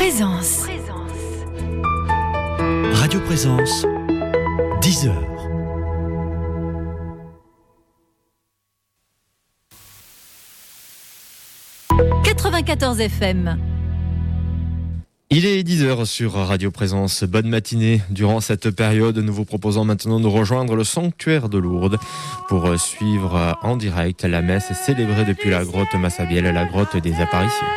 Présence. Radio Présence, 10h. FM. Il est 10h sur Radio Présence. Bonne matinée. Durant cette période, nous vous proposons maintenant de rejoindre le sanctuaire de Lourdes pour suivre en direct la messe célébrée depuis la grotte Massabielle, la grotte des apparitions.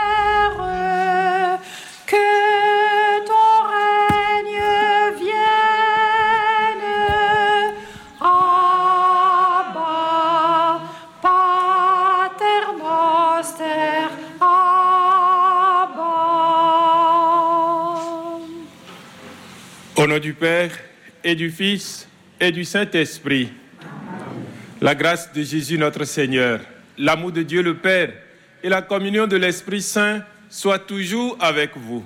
Au nom du Père et du Fils et du Saint-Esprit, la grâce de Jésus notre Seigneur, l'amour de Dieu le Père et la communion de l'Esprit Saint soient toujours avec vous.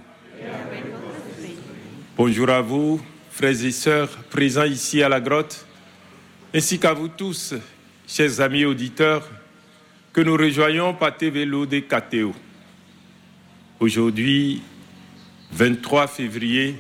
Bonjour à vous, frères et sœurs présents ici à la grotte, ainsi qu'à vous tous, chers amis auditeurs, que nous rejoignons par TVLO de KTO. Aujourd'hui, 23 février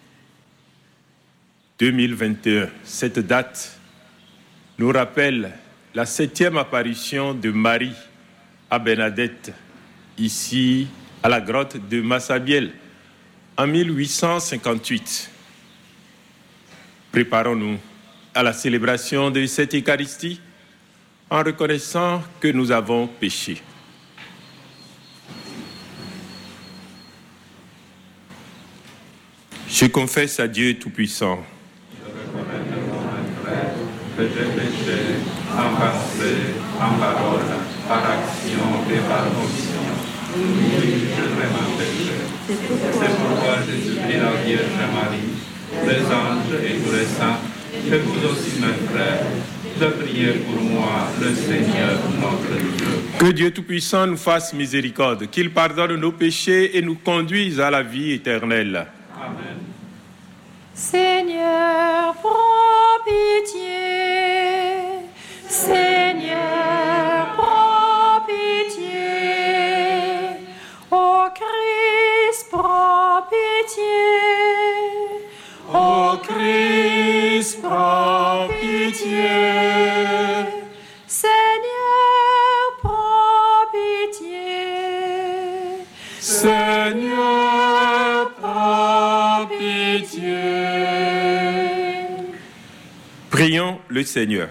2021. Cette date nous rappelle la 7e apparition de Marie à Bernadette, ici à la grotte de Massabielle, en 1858. Préparons-nous à la célébration de cette Eucharistie en reconnaissant que nous avons péché. Je confesse à Dieu Tout-Puissant que j'ai péché en pensée, en parole, par action et par omission. Oui, je vraiment péché. C'est pourquoi je supplie la Vierge Marie, les anges et tous les saints, que vous aussi mes frères, de prier pour moi, le Seigneur notre Dieu. Que Dieu Tout-Puissant nous fasse miséricorde, qu'il pardonne nos péchés et nous conduise à la vie éternelle. Amen. Seigneur, prends pitié. Seigneur, prends pitié. Ô Christ, prends pitié. Ô Christ, prends pitié. Seigneur, prends pitié. Seigneur, prends pitié. Prions le Seigneur.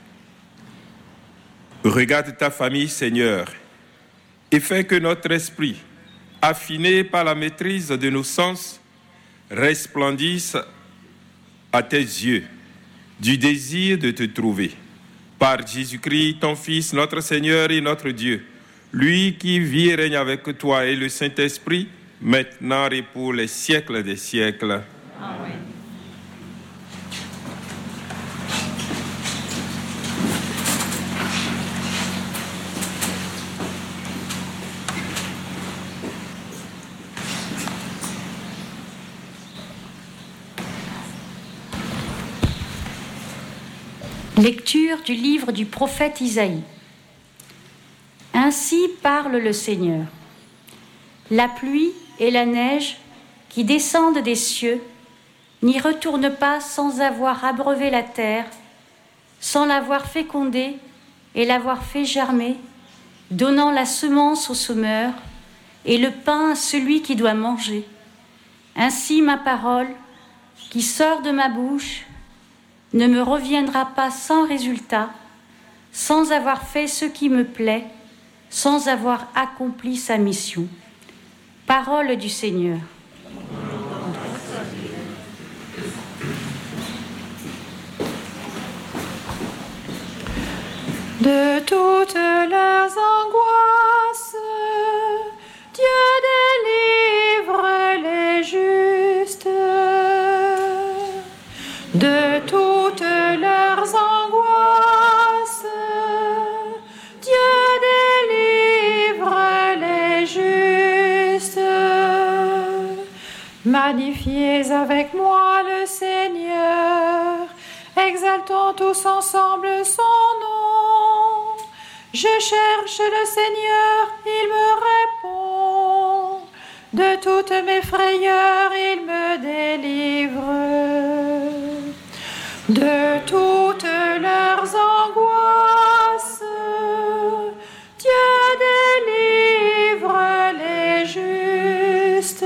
Regarde ta famille, Seigneur, et fais que notre esprit, affiné par la maîtrise de nos sens, resplendisse à tes yeux du désir de te trouver. Par Jésus-Christ, ton Fils, notre Seigneur et notre Dieu, lui qui vit et règne avec toi et le Saint-Esprit, maintenant et pour les siècles des siècles. Amen. Lecture du livre du prophète Isaïe. Ainsi parle le Seigneur. La pluie et la neige qui descendent des cieux n'y retournent pas sans avoir abreuvé la terre, sans l'avoir fécondée et l'avoir fait germer, donnant la semence au semeur et le pain à celui qui doit manger. Ainsi ma parole, qui sort de ma bouche, ne me reviendra pas sans résultat, sans avoir fait ce qui me plaît, sans avoir accompli sa mission. Parole du Seigneur. De toutes leurs angoisses, Dieu délivre les justes. De toutes leurs angoisses, Dieu délivre les justes. Magnifiez avec moi le Seigneur, exaltons tous ensemble son nom. Je cherche le Seigneur, il me répond. De toutes mes frayeurs, il me délivre. De toutes leurs angoisses, Dieu délivre les justes.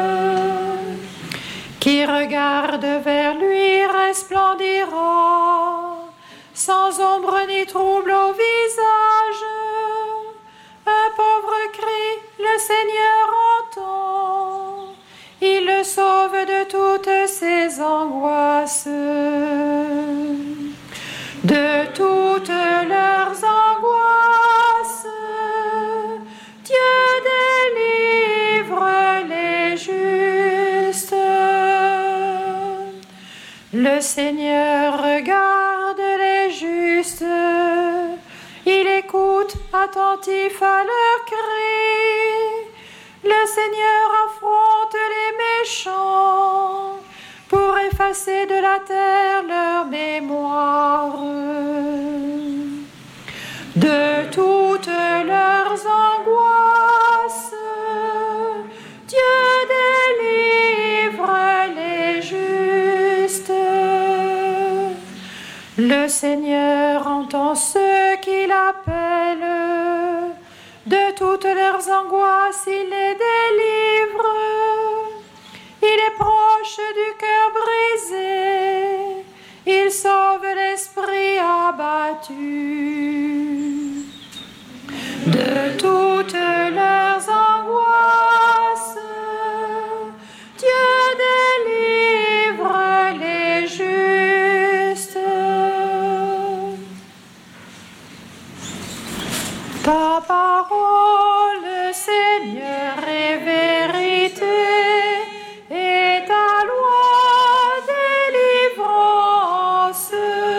Qui regarde vers lui resplendira, sans ombre ni trouble au visage. Un pauvre cri, le Seigneur entend, il le sauve de toutes ses angoisses. De toutes leurs angoisses, Dieu délivre les justes. Le Seigneur regarde les justes, il écoute attentif à leurs cris. Le Seigneur affronte les méchants pour effacer de la terre leur mémoire. De toutes leurs angoisses, Dieu délivre les justes. Le Seigneur entend ceux qu'il appelle. De toutes leurs angoisses, il les délivre. Il est proche du cœur brisé. Il sauve l'esprit abattu. De toutes leurs angoisses, Dieu délivre les justes. Ta parole, Seigneur, est vérité, et ta loi délivrance.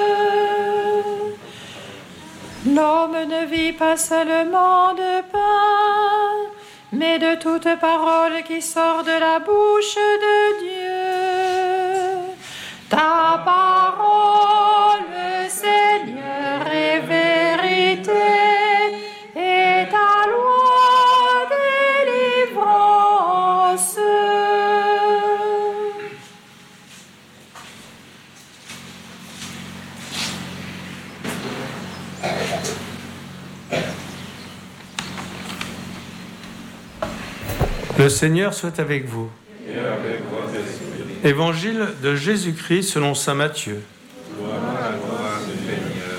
L'homme ne vit pas seulement de pain, mais de toute parole qui sort de la bouche de Dieu. Ta parole, Seigneur, est vérité, et ta loi délivrance. Le Seigneur soit avec vous. Et avec votre esprit. Évangile de Jésus-Christ selon saint Matthieu. Gloire à toi, Seigneur.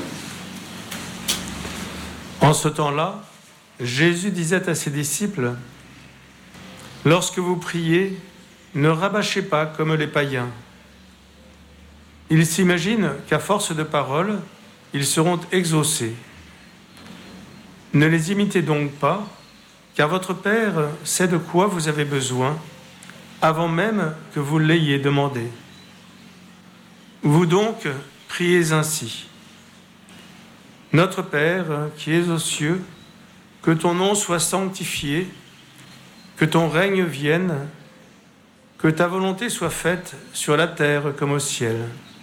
En ce temps-là, Jésus disait à ses disciples : « Lorsque vous priez, ne rabâchez pas comme les païens. Ils s'imaginent qu'à force de paroles, ils seront exaucés. Ne les imitez donc pas, car votre Père sait de quoi vous avez besoin, avant même que vous l'ayez demandé. Vous donc, priez ainsi. Notre Père, qui es aux cieux, que ton nom soit sanctifié, que ton règne vienne, que ta volonté soit faite sur la terre comme au ciel.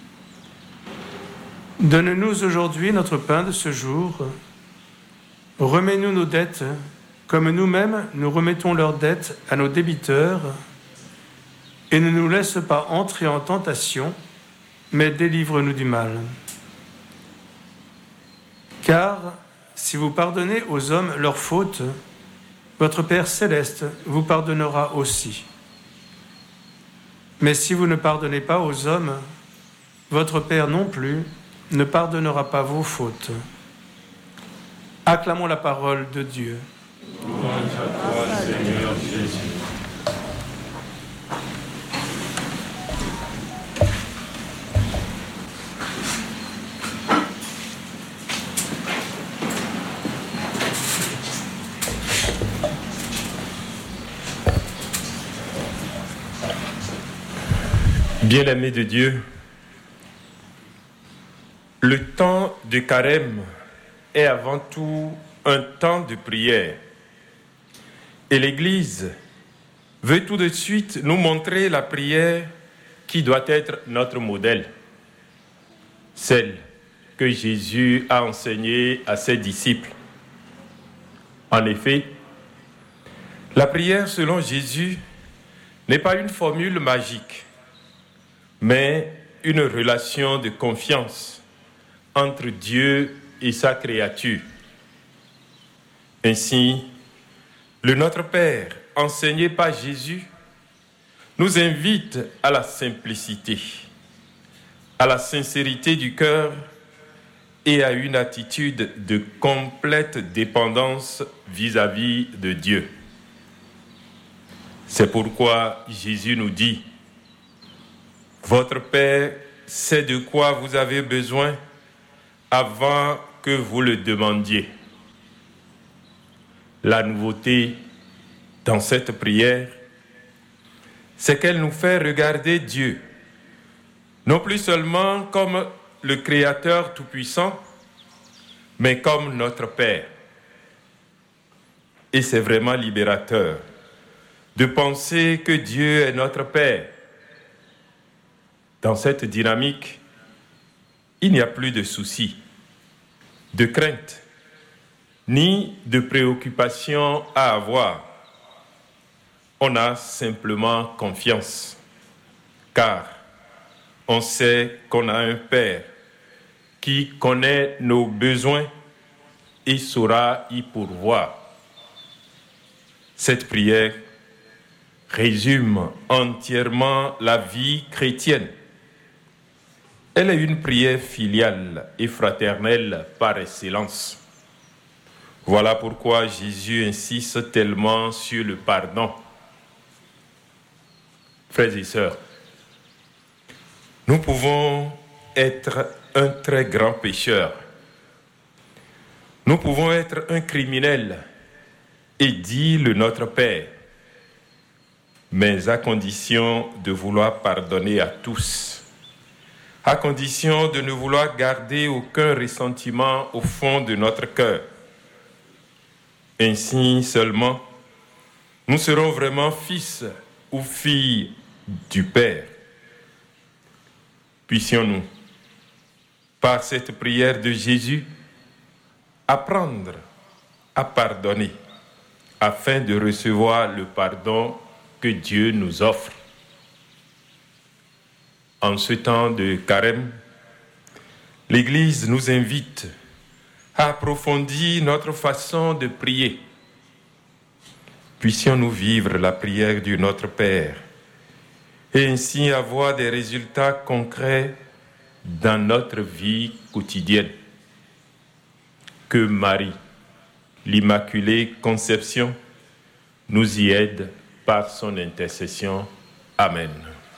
Donne-nous aujourd'hui notre pain de ce jour. Remets-nous nos dettes, comme nous-mêmes nous remettons leurs dettes à nos débiteurs, et ne nous laisse pas entrer en tentation, mais délivre-nous du mal. Car si vous pardonnez aux hommes leurs fautes, votre Père céleste vous pardonnera aussi. Mais si vous ne pardonnez pas aux hommes, votre Père non plus ne pardonnera pas vos fautes. Acclamons la parole de Dieu. Louange à toi, Seigneur Jésus. Bien-aimés de Dieu, le temps de carême est avant tout un temps de prière. Et l'Église veut tout de suite nous montrer la prière qui doit être notre modèle, celle que Jésus a enseignée à ses disciples. En effet, La prière selon Jésus n'est pas une formule magique, mais une relation de confiance entre Dieu et sa créature. Ainsi, le Notre Père, enseigné par Jésus, nous invite à la simplicité, à la sincérité du cœur et à une attitude de complète dépendance vis-à-vis de Dieu. C'est pourquoi Jésus nous dit « Votre Père sait de quoi vous avez besoin avant que vous le demandiez. » La nouveauté dans cette prière, c'est qu'elle nous fait regarder Dieu, non plus seulement comme le Créateur Tout-Puissant, mais comme notre Père. Et c'est vraiment libérateur de penser que Dieu est notre Père. Dans cette dynamique, il n'y a plus de soucis, de craintes, ni de préoccupations à avoir. On a simplement confiance, car on sait qu'on a un Père qui connaît nos besoins et saura y pourvoir. Cette prière résume entièrement la vie chrétienne. Elle est une prière filiale et fraternelle par excellence. Voilà pourquoi Jésus insiste tellement sur le pardon. Frères et sœurs, nous pouvons être un très grand pécheur. Nous pouvons être un criminel et dire le Notre Père, mais à condition de vouloir pardonner à tous, à condition de ne vouloir garder aucun ressentiment au fond de notre cœur. Ainsi seulement, nous serons vraiment fils ou filles du Père. Puissions-nous, par cette prière de Jésus, apprendre à pardonner afin de recevoir le pardon que Dieu nous offre. En ce temps de carême, l'Église nous invite à approfondir notre façon de prier. Puissions-nous vivre la prière du Notre Père et ainsi avoir des résultats concrets dans notre vie quotidienne. Que Marie, l'Immaculée Conception, nous y aide par son intercession. Amen.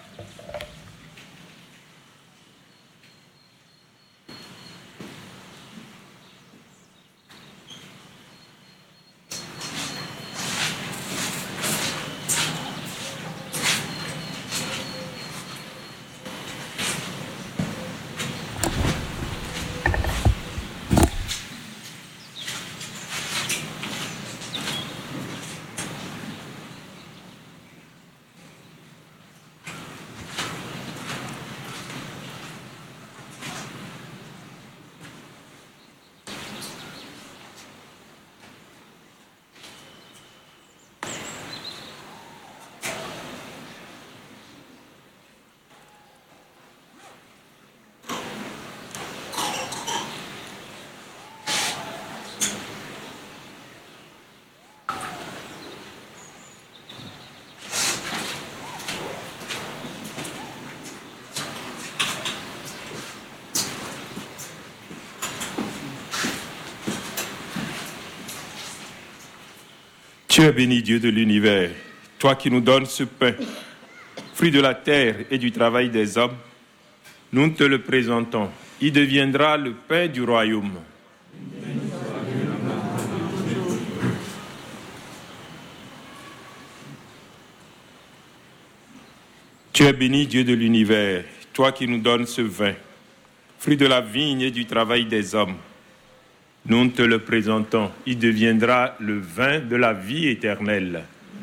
Tu es béni, Dieu de l'univers, toi qui nous donnes ce pain, fruit de la terre et du travail des hommes. Nous te le présentons. Il deviendra le pain du royaume. Tu es béni, Dieu de l'univers, toi qui nous donnes ce vin, fruit de la vigne et du travail des hommes. Nous te le présentons. Il deviendra le vin de la vie éternelle.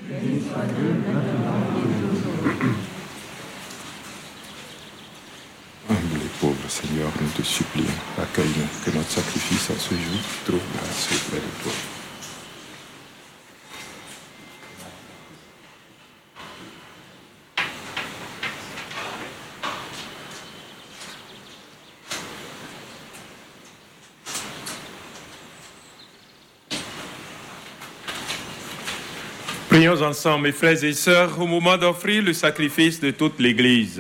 Humble et pauvre Seigneur, nous te supplions, accueille-nous, que notre sacrifice à ce jour trouve grâce auprès de toi. Prions ensemble, mes frères et sœurs, au moment d'offrir le sacrifice de toute l'Église.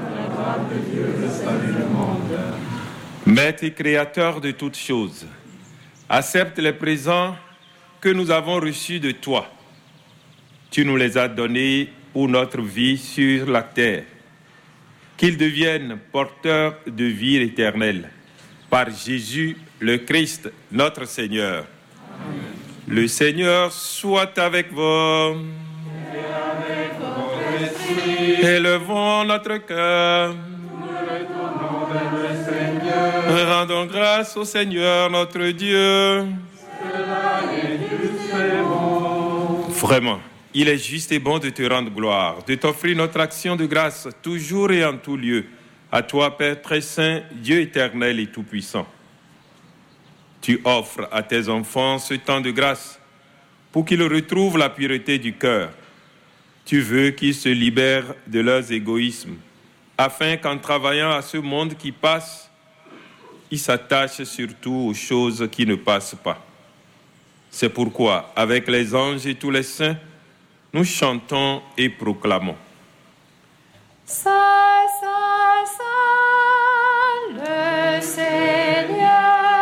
Maître et Créateur de toutes choses, accepte les présents que nous avons reçus de toi. Tu nous les as donnés pour notre vie sur la terre. Qu'ils deviennent porteurs de vie éternelle. Par Jésus, le Christ, notre Seigneur. Amen. Le Seigneur soit avec vous. Et avec votre esprit. Élevons notre cœur. Nous retournons vers le Seigneur. Rendons grâce au Seigneur notre Dieu. Cela est juste et bon. Vraiment, il est juste et bon de te rendre gloire, de t'offrir notre action de grâce toujours et en tout lieu. À toi, Père très saint, Dieu éternel et tout-puissant. Tu offres à tes enfants ce temps de grâce pour qu'ils retrouvent la pureté du cœur. Tu veux qu'ils se libèrent de leurs égoïsmes, afin qu'en travaillant à ce monde qui passe, ils s'attachent surtout aux choses qui ne passent pas. C'est pourquoi, avec les anges et tous les saints, nous chantons et proclamons. Saint, Saint, Saint, le Seigneur.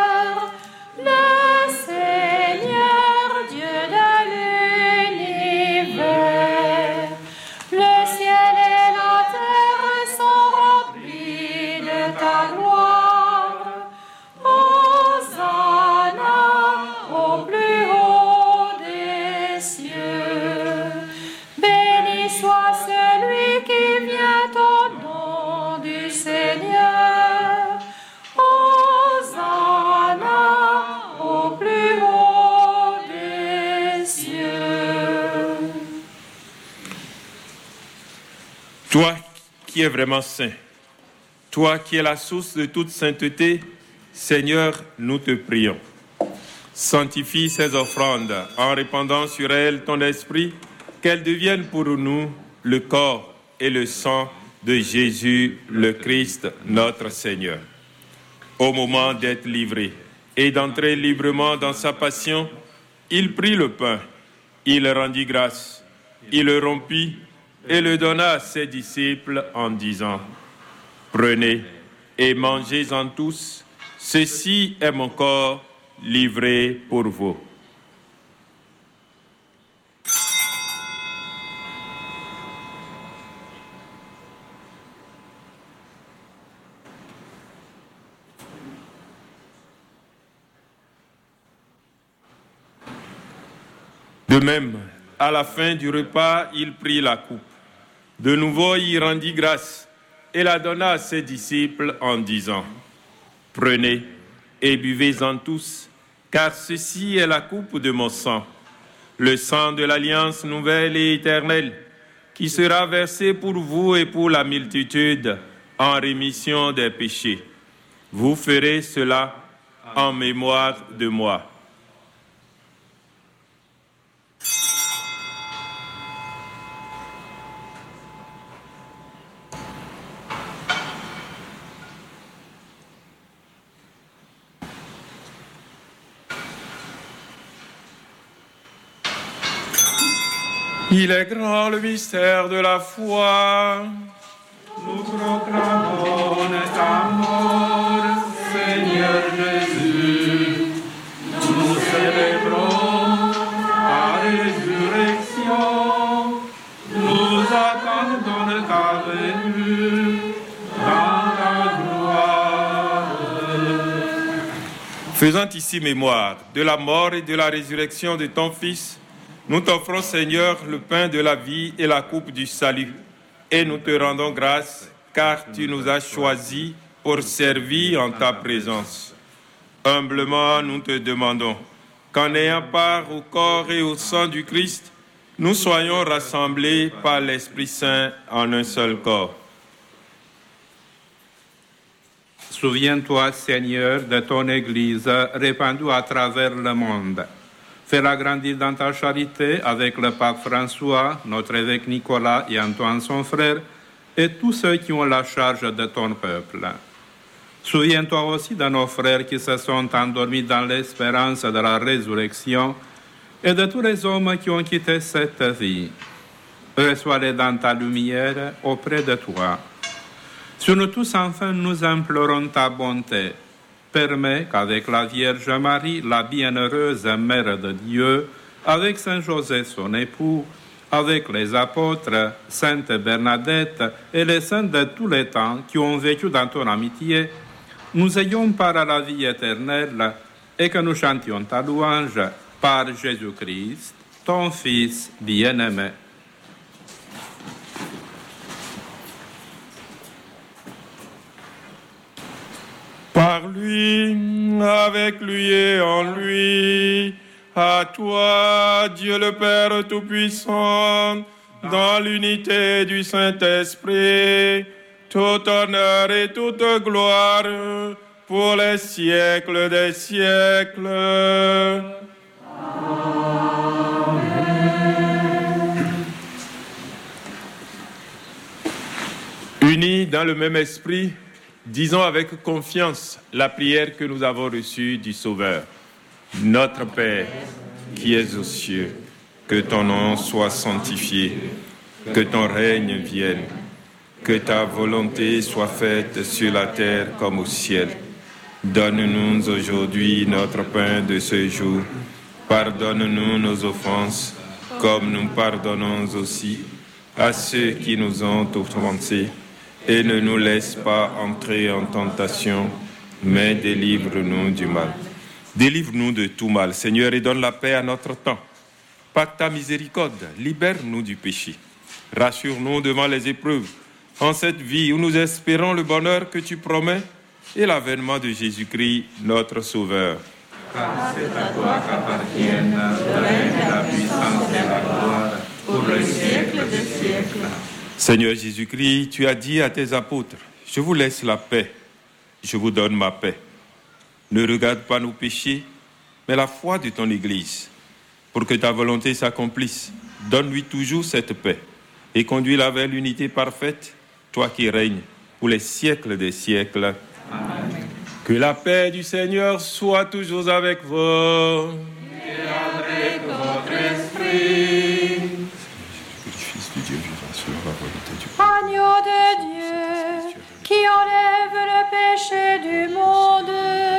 Toi qui es vraiment saint, toi qui es la source de toute sainteté, Seigneur, nous te prions. Sanctifie ces offrandes en répandant sur elles ton esprit, qu'elles deviennent pour nous le corps et le sang de Jésus, le Christ, notre Seigneur. Au moment d'être livré et d'entrer librement dans sa passion, il prit le pain, il rendit grâce, il le rompit et le donna à ses disciples en disant : « Prenez et mangez-en tous, ceci est mon corps livré pour vous. » De même, à la fin du repas, il prit la coupe. De nouveau, il rendit grâce et la donna à ses disciples en disant : « Prenez et buvez-en tous, car ceci est la coupe de mon sang, le sang de l'alliance nouvelle et éternelle, qui sera versé pour vous et pour la multitude en rémission des péchés. Vous ferez cela en mémoire de moi. » Il est grand le mystère de la foi. Nous proclamons ta mort, Seigneur Jésus. Nous célébrons ta résurrection. Nous attendons ta venue dans la gloire. Faisant ici mémoire de la mort et de la résurrection de ton Fils, nous t'offrons, Seigneur, le pain de la vie et la coupe du salut, et nous te rendons grâce, car tu nous as choisis pour servir en ta présence. Humblement, nous te demandons qu'en ayant part au corps et au sang du Christ, nous soyons rassemblés par l'Esprit Saint en un seul corps. Souviens-toi, Seigneur, de ton Église répandue à travers le monde. Fais-la grandir dans ta charité avec le pape François, notre évêque Nicolas et Antoine son frère, et tous ceux qui ont la charge de ton peuple. Souviens-toi aussi de nos frères qui se sont endormis dans l'espérance de la résurrection, et de tous les hommes qui ont quitté cette vie. Reçois-les dans ta lumière auprès de toi. Sur nous tous, enfin, nous implorons ta bonté. Permets qu'avec la Vierge Marie, la bienheureuse Mère de Dieu, avec Saint José, son époux, avec les apôtres, Sainte Bernadette et les saints de tous les temps qui ont vécu dans ton amitié, nous ayons part à la vie éternelle et que nous chantions ta louange par Jésus-Christ, ton Fils bien-aimé. Par lui, avec lui et en lui, à toi, Dieu le Père Tout-Puissant, dans l'unité du Saint-Esprit, tout honneur et toute gloire pour les siècles des siècles. Unis dans le même esprit, disons avec confiance la prière que nous avons reçue du Sauveur. Notre Père, qui es aux cieux, que ton nom soit sanctifié, que ton règne vienne, que ta volonté soit faite sur la terre comme au ciel. Donne-nous aujourd'hui notre pain de ce jour. Pardonne-nous nos offenses, comme nous pardonnons aussi à ceux qui nous ont offensés. Et ne nous laisse pas entrer en tentation, mais délivre-nous du mal. Délivre-nous de tout mal, Seigneur, et donne la paix à notre temps. Par ta miséricorde, libère-nous du péché. Rassure-nous devant les épreuves, en cette vie où nous espérons le bonheur que tu promets et l'avènement de Jésus-Christ, notre Sauveur. Car c'est à toi qu'appartiennent le règne, la puissance et la gloire pour le siècle des siècles. Seigneur Jésus-Christ, tu as dit à tes apôtres, « Je vous laisse la paix, je vous donne ma paix. Ne regarde pas nos péchés, mais la foi de ton Église. Pour que ta volonté s'accomplisse, donne-lui toujours cette paix et conduis-la vers l'unité parfaite, toi qui règnes pour les siècles des siècles. Amen. Que la paix du Seigneur soit toujours avec vous. Et avec votre esprit. Fils du Dieu vivant sur la volonté du Agneau de Dieu, qui enlève le péché du monde,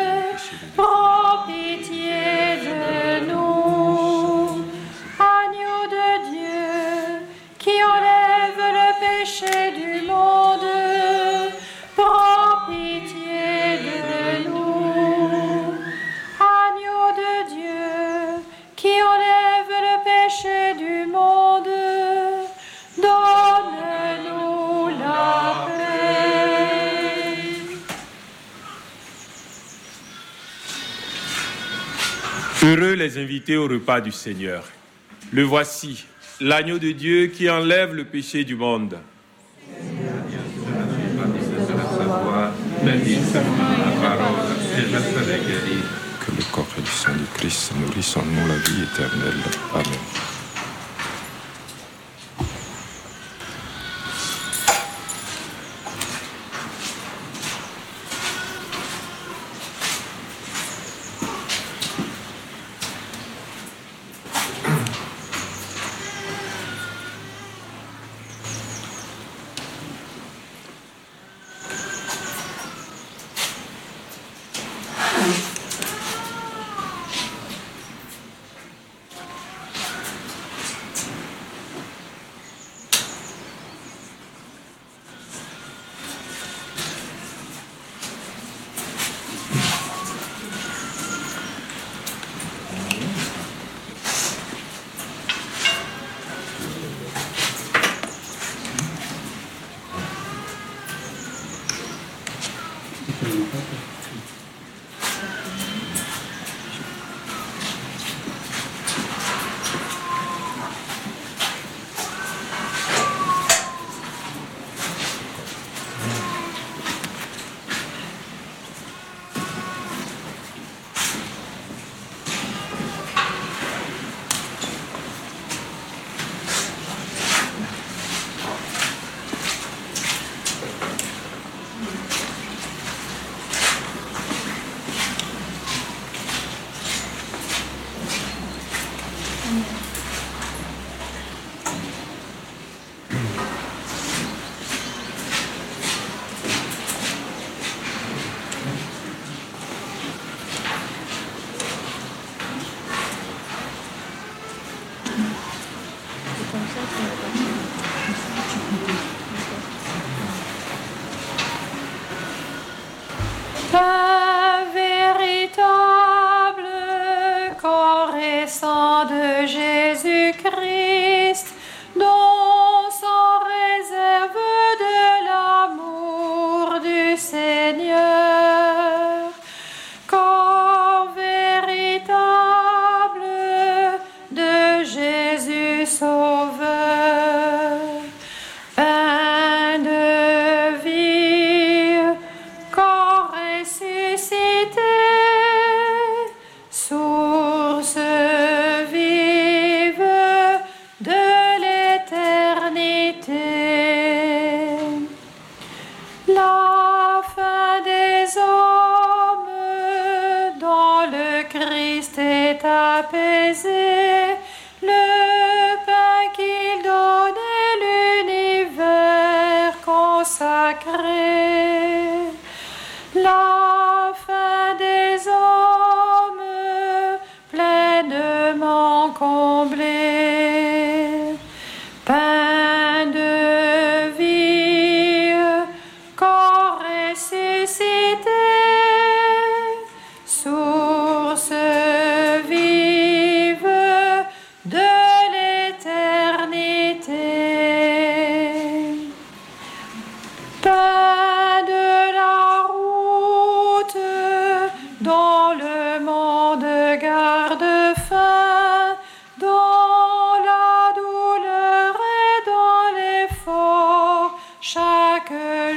prends pitié de nous. Agneau de Dieu, qui enlève le péché du monde, prends pitié de nous. Agneau de Dieu, qui enlève le péché du monde, donne-nous la paix. Heureux les invités au repas du Seigneur. Le voici, l'agneau de Dieu qui enlève le péché du monde. Que le corps et le sang du Christ nourrissent en nous la vie éternelle. Amen. Un véritable corps et sang de Jésus-Christ, dont sans réserve de l'amour du Seigneur. Corps véritable de Jésus Sauveur. Pain de vie, corps ressuscité, source vive de l'éternité. La fin des hommes dans le Christ est apaisée, le pain qu'il donne est l'univers consacré. La fin des hommes pleinement comblée. Pain de vie, corps ressuscité, source vive de l'éternité. Pain de la route dont le monde garde faim, dans la douleur et dans l'effort chaque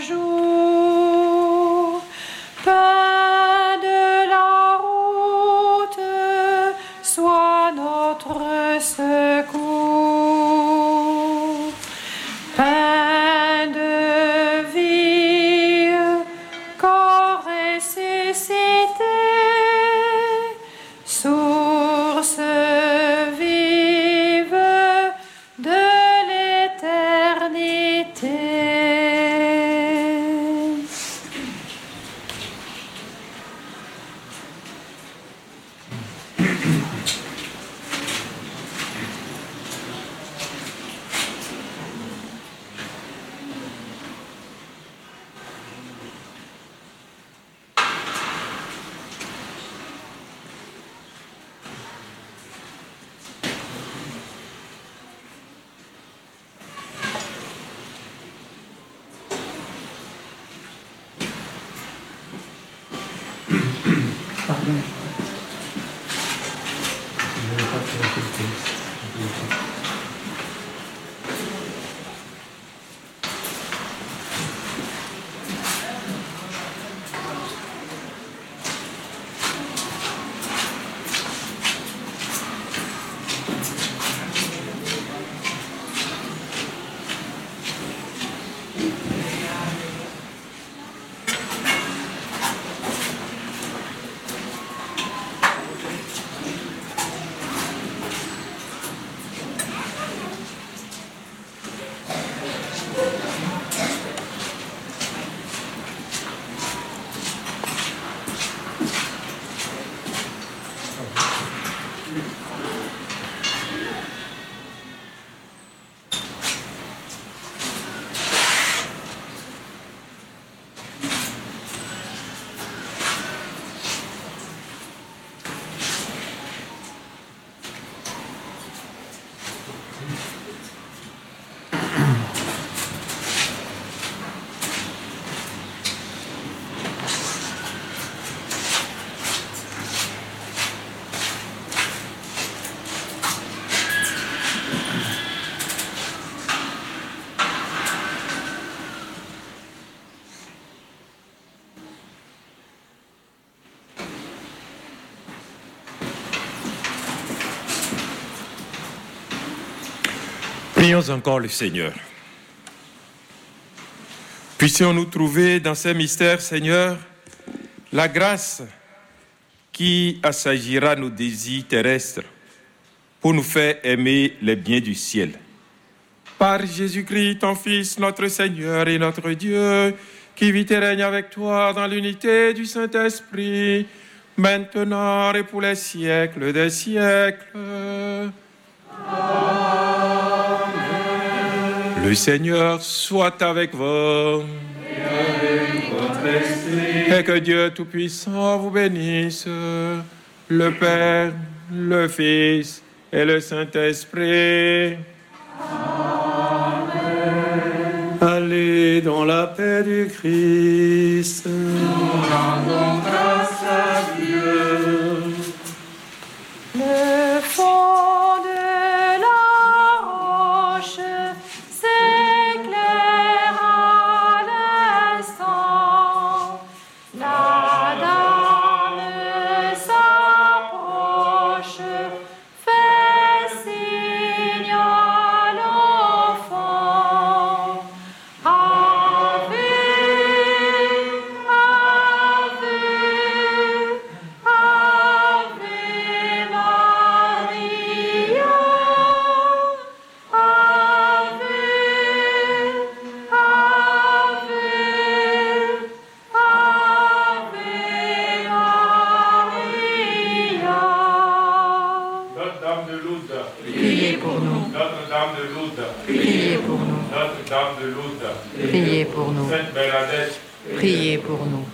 jour. Pain de la route, sois notre secours. Pain de vie, corps ressuscité, source vive de l'éternité. Prions encore le Seigneur. Puissions-nous trouver dans ces mystères, Seigneur, la grâce qui assagira nos désirs terrestres pour nous faire aimer les biens du ciel. Par Jésus-Christ, ton Fils, notre Seigneur et notre Dieu, qui vit et règne avec toi dans l'unité du Saint-Esprit, maintenant et pour les siècles des siècles. Amen. Le Seigneur soit avec vous. Et que Dieu Tout-Puissant vous bénisse, le Père, le Fils et le Saint-Esprit. Amen. Allez dans la paix du Christ. Nous rendons grâce à Dieu. Le fond de la roche s'éclaire à l'instant. La dame s'approche, fait signe à l'enfant. Ave, Ave, Ave Maria. Ave, Ave, Ave Maria. Notre-Dame de Lourdes, Priez pour nous. Notre-Dame de Lourdes, Priez pour nous. Notre-Dame de Lourdes, Priez pour nous. Sainte Bernadette, Priez pour nous.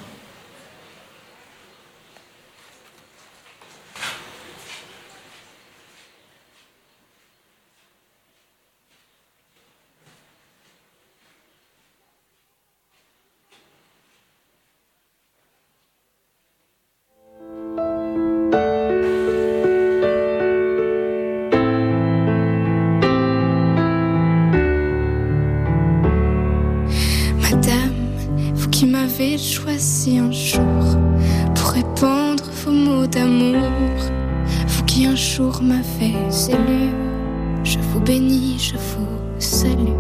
Madame, vous qui m'avez choisi un jour pour répandre vos mots d'amour, vous qui un jour m'avez élu, je vous bénis, je vous salue.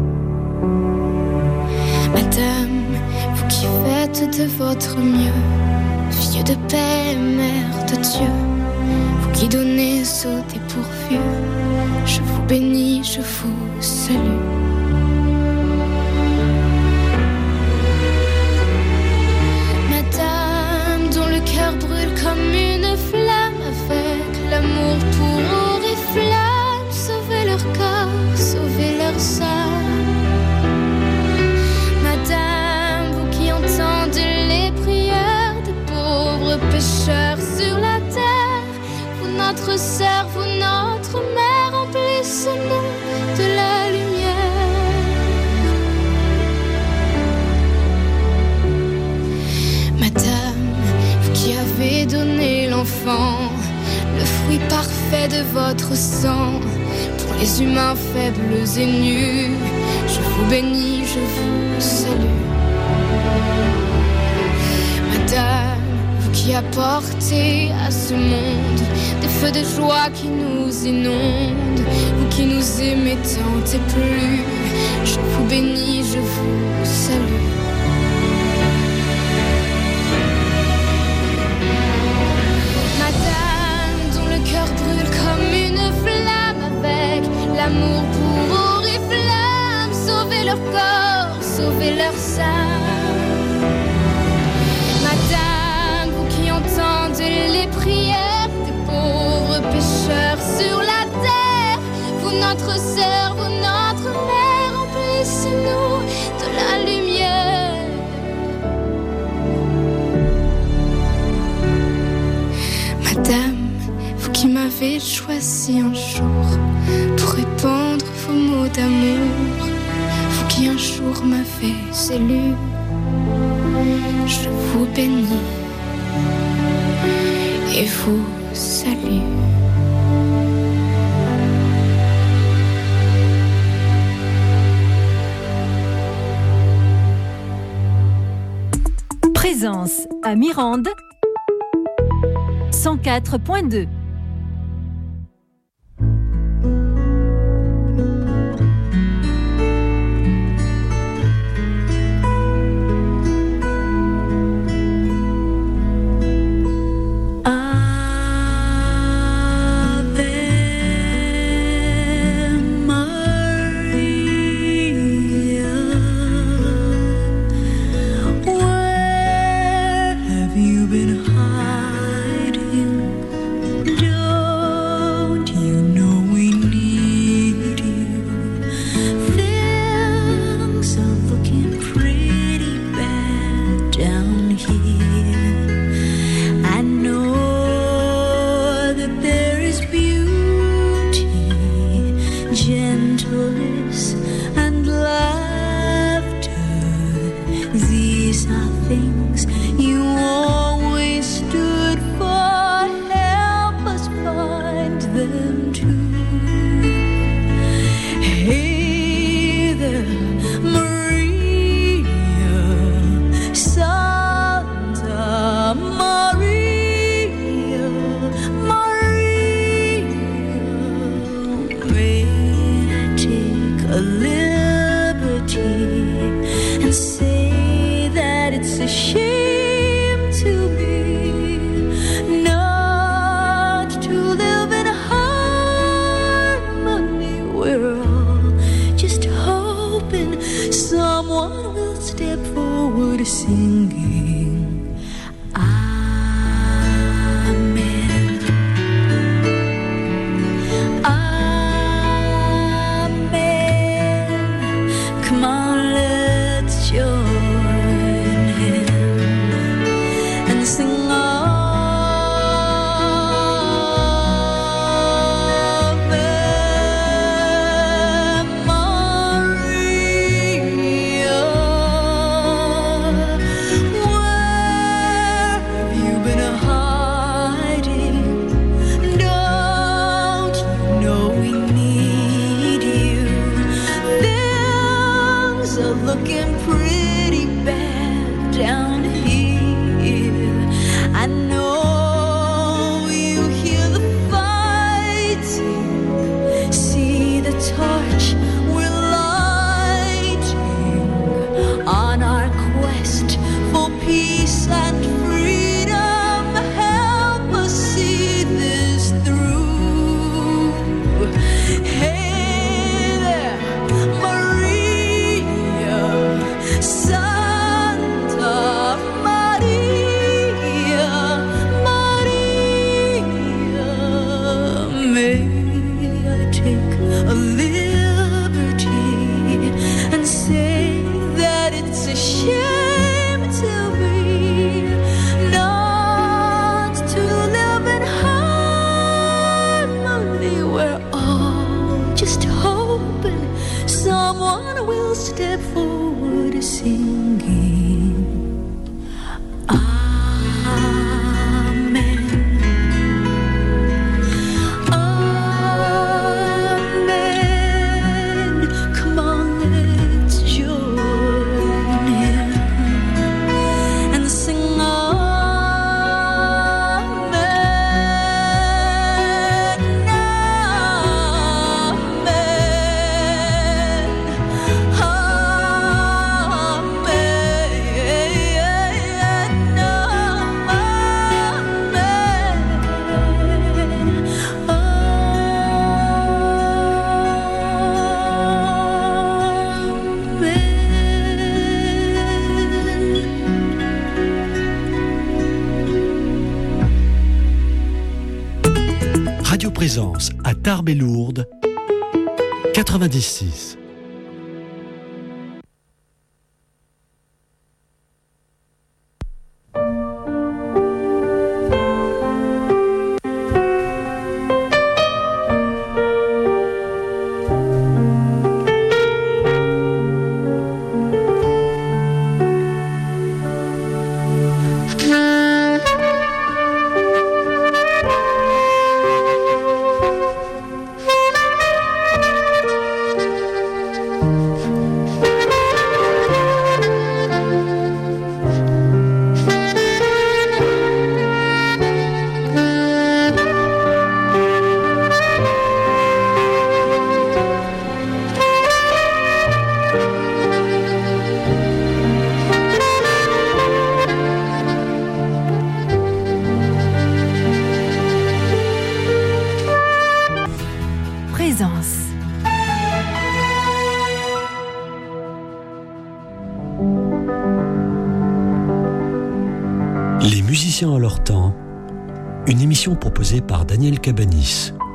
Madame, vous qui faites de votre mieux, fille de paix, mère de Dieu, vous qui donnez au dépourvu, je vous bénis, je vous salue. Madame, dont le cœur brûle comme une flamme, avec l'amour pour oriflamme, sauvez leur corps, sauvez leurs âmes. Madame, vous qui entendez les prières des pauvres pécheurs sur la terre, vous notre sœur, vous notre mère, remplissez-nous de la lumière. Madame, vous qui avez donné l'enfant, le fruit parfait de votre sang, pour les humains faibles et nus, je vous bénis, je vous salue. Madame, vous qui apportez à ce monde des feux de joie qui nous inondent, vous qui nous aimez tant et plus, je vous bénis, je vous salue. Madame, dont le cœur brûle comme une flamme, avec l'amour pour oriflamme, sauvez leur corps, sauvez leur âme. Madame, vous qui entendez les prières des pauvres pécheurs sur la terre, vous notre sœur, vous notre mère, remplissez-nous de la lumière. Madame, vous qui m'avez choisi un jour pour répandre vos mots d'amour, vous qui un jour m'avez élu, je vous bénis et vous salue. Présence à Mirande 104.2. Where have you been hiding? gentleness and laughter. These are things you always stood for. Help us find them too. Hey there, Maria, Santa Maria, Maria. May I take a liberty and say that it's a shame to me not to live in harmony. We're all just hoping someone will step forward singing Amen. Amen. Come on, let's join him and sing Amen. Maria, where have you been hiding? Don't you know we need you? Things are looking pretty bad down here. I know you hear the fighting. See the torch we're lighting on our quest for peace and freedom. Help us see this through. Hey there, Maria, Santa Maria, Maria. May I take a liberty and say that it's a shame to me not to live in harmony. We're all just hoping someone will step forward singing Amen. Amen. Come on, let's join him and sing Amen. Radio Présence à Tarbes et Lourdes, 96. Les musiciens à leur temps, une émission proposée par Daniel Cabanis.